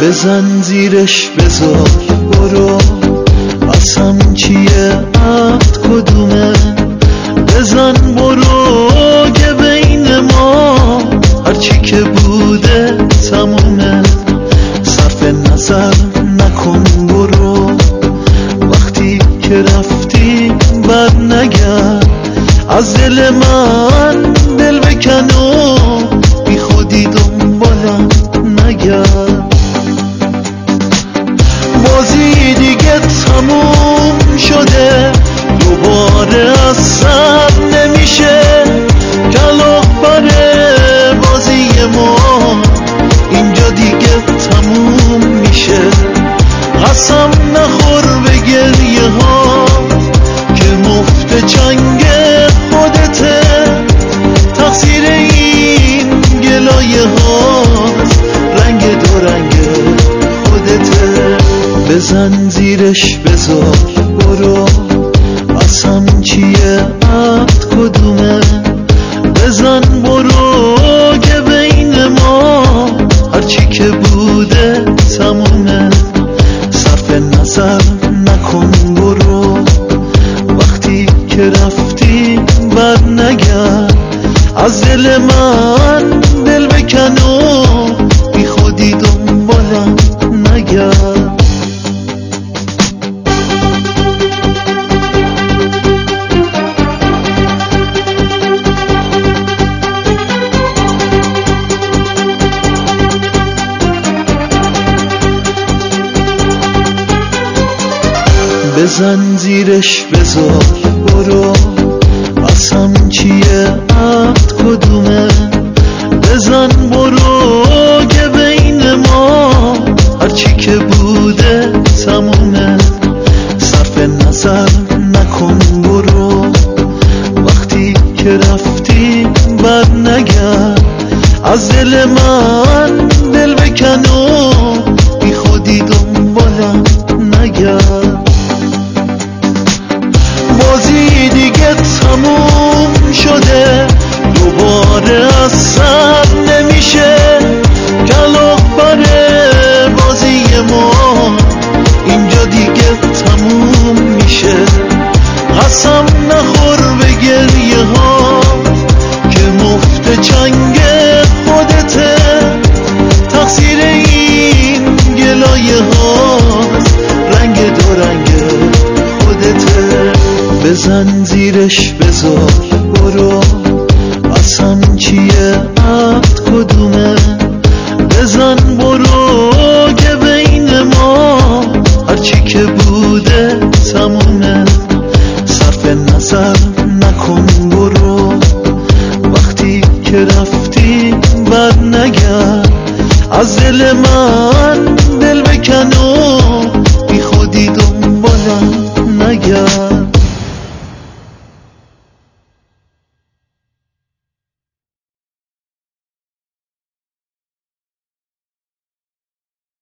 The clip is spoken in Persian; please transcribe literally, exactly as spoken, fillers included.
بزن زیرش بذار برو، قسم چیه عهد کدومه؟ بزن برو که بین ما هرچی که بوده تمومه. صرف نظر نکن برو، وقتی که رفتی بر نگرد. از دل من دل بکن و بی خودی دنبالم نگرد. بازی دیگه تموم شده، دوباره از سر نمیشه. کلاغ بره بازی ما اینجا دیگه تموم میشه. قسم نخور به گریه ها که مفت چنگ خودته. تقصیر این گلایه ها رنگ دو رنگ خودته. بزن زیرش بذار برو، قسم چیه عهد کدومه؟ بزن برو که بین ما هرچی که بوده تمومه. صرف نظر نکن برو، وقتی که رفتی بر نگرد. از دل من دل بکن و بی خودی دنبالم نگرد. بزن زیرش بذار برو، قسم چیه عهد کدومه؟ بزن برو که بین ما هرچی که بوده تمومه. صرف نظر نکن برو، وقتی که رفتی بر نگرد. از دل من دل بکن و بی خودی دنبالم نگرد. بازی دیگه تموم شده، دوباره از سر نمیشه. کلاغ بره بازی ما اینجا دیگه تموم میشه. قسم نخور به گریه ها که مفت چنگ خودته. تقصیر این گلایه ها رنگ دو رنگ خودته. بزن زیرش بذار برو، قسم چیه عهد کدومه؟ بزن برو که بین ما هرچی که بوده تمومه. صرف نظر نکن برو، وقتی که رفتی بر نگرد. از دل من دل بکن و